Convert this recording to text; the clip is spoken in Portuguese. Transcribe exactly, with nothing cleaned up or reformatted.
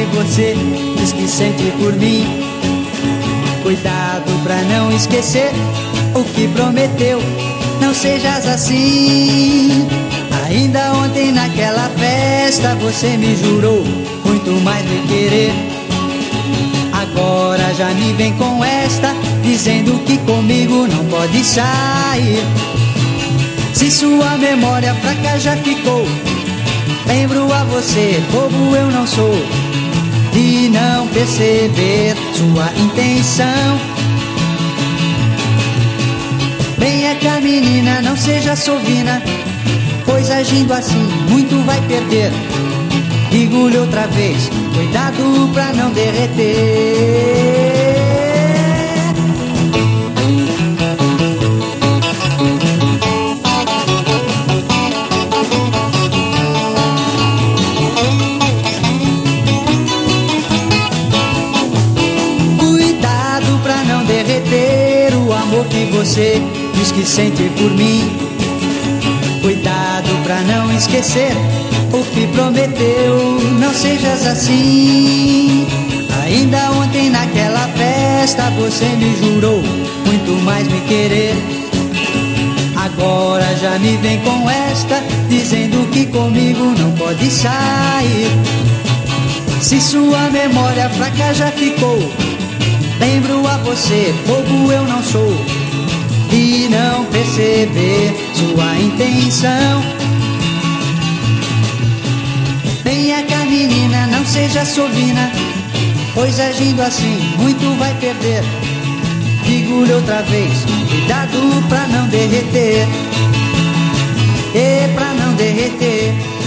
que você diz que sente por mim. Cuidado pra não esquecer o que prometeu, não sejas assim. Ainda ontem naquela festa você me jurou muito mais me querer. Agora já me vem com esta, dizendo que comigo não pode sair. Se sua memória fraca já ficou, lembro a você, bobo eu não sou, de não perceber sua intenção. Venha cá menina, não seja sovina, pois agindo assim muito vai perder. Digo-lhe outra vez, cuidado pra não derreter. Cuidado pra não derreter o amor que você diz que sente por mim. Cuidado pra não esquecer o que prometeu, não sejas assim. Ainda ontem naquela festa você me jurou muito mais me querer. Agora já me vem com esta, dizendo que comigo não pode sair. Se sua memória fraca já ficou, lembro a você, bobo eu não sou, de não perceber sua intenção. Venha cá menina, não seja sovina, pois agindo assim muito vai perder. Digo-lhe outra vez, cuidado pra não derreter, e pra não derreter.